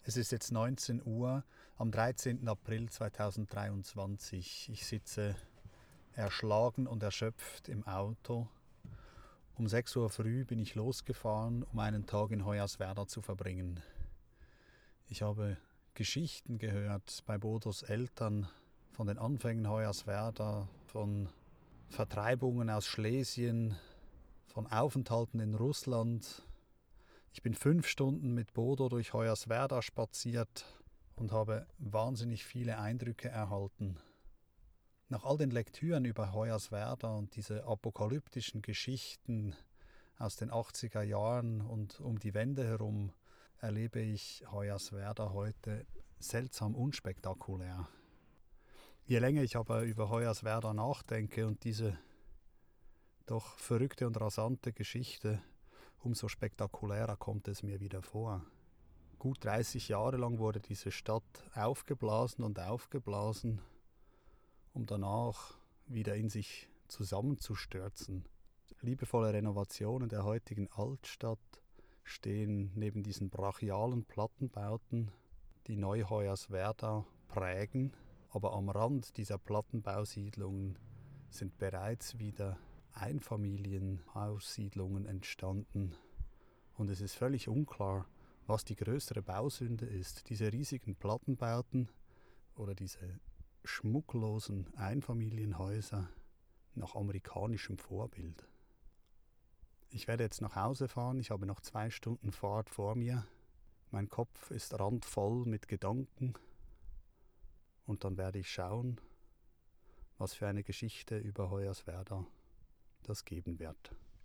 Es ist jetzt 19 Uhr am 13. April 2023. Ich sitze erschlagen und erschöpft im Auto. Um 6 Uhr früh bin ich losgefahren, um einen Tag in Hoyerswerda zu verbringen. Ich habe Geschichten gehört bei Bodos Eltern von den Anfängen Hoyerswerda, von Vertreibungen aus Schlesien, von Aufenthalten in Russland. Ich bin 5 Stunden mit Bodo durch Hoyerswerda spaziert und habe wahnsinnig viele Eindrücke erhalten. Nach all den Lektüren über Hoyerswerda und diese apokalyptischen Geschichten aus den 80er Jahren und um die Wende herum erlebe ich Hoyerswerda heute seltsam unspektakulär. Je länger ich aber über Hoyerswerda nachdenke und diese doch verrückte und rasante Geschichte, umso spektakulärer kommt es mir wieder vor. Gut 30 Jahre lang wurde diese Stadt aufgeblasen und aufgeblasen, um danach wieder in sich zusammenzustürzen. Liebevolle Renovationen der heutigen Altstadt stehen neben diesen brachialen Plattenbauten, die Neu-Hoyerswerda prägen, aber am Rand dieser Plattenbausiedlungen sind bereits wieder Einfamilienhaussiedlungen entstanden und es ist völlig unklar, was die größere Bausünde ist, diese riesigen Plattenbauten oder diese schmucklosen Einfamilienhäuser nach amerikanischem Vorbild. Ich werde jetzt nach Hause fahren, ich habe noch 2 Stunden Fahrt vor mir, mein Kopf ist randvoll mit Gedanken und dann werde ich schauen, was für eine Geschichte über Hoyerswerda das geben wird.